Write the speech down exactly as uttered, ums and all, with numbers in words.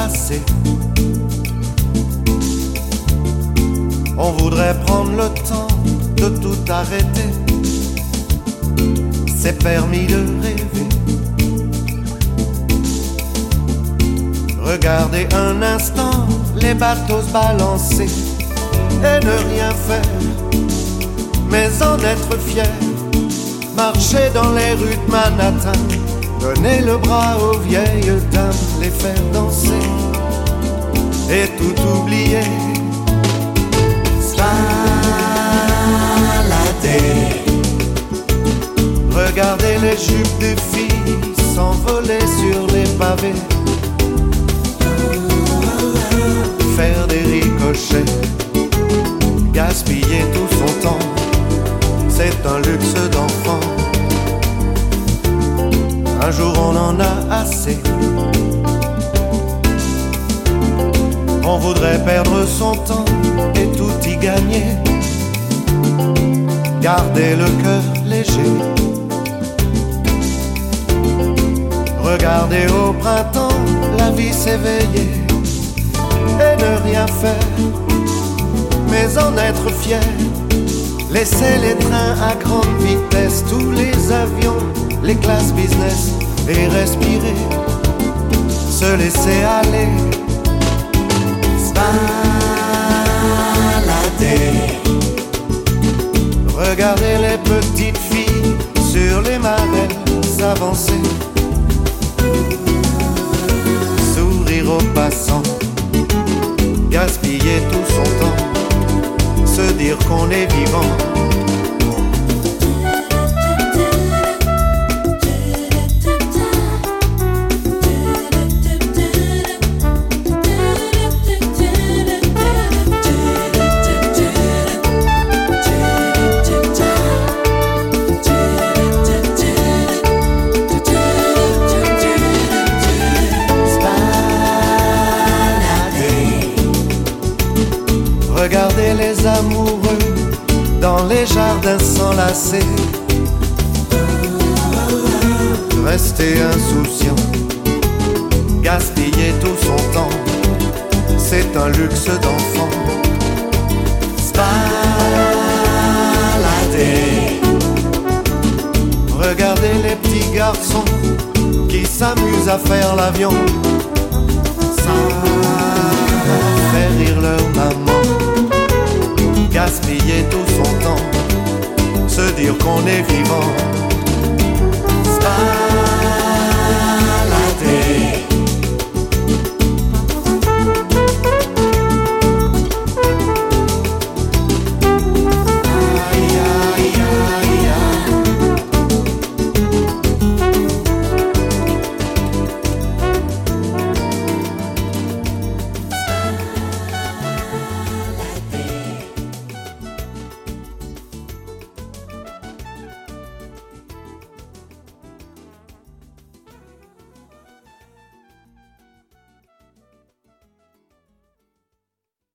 assez. On voudrait prendre le temps de tout arrêter. C'est permis de rêver. Regarder un instant les bateaux se balancer et ne rien faire, mais en être fier. Marcher dans les rues de Manhattan, donner le bras aux vieilles dames, les faire danser et tout oublier. Balader, regarder les jupes des filles s'envoler sur les pavés, faire des ricochets, gaspiller tout son temps, c'est un luxe d'enfant. Un jour on en a assez. On voudrait perdre son temps et tout y gagner. Garder le cœur léger. Regarder au printemps la vie s'éveiller et ne rien faire, mais en être fier. Laisser les trains à grande vitesse, tous les avions, les classes business, et respirer, se laisser aller. Balader, regarder les petites filles sur les marelles s'avancer, sourire aux passants, gaspiller tout son temps, se dire qu'on est vivant. Regarder les amoureux dans les jardins s'enlacer, rester insouciant, gaspiller tout son temps, c'est un luxe d'enfant. Balader, regarder les petits garçons qui s'amusent à faire l'avion, faire rire leur maman, gaspiller tout son temps, se dire qu'on est vivant.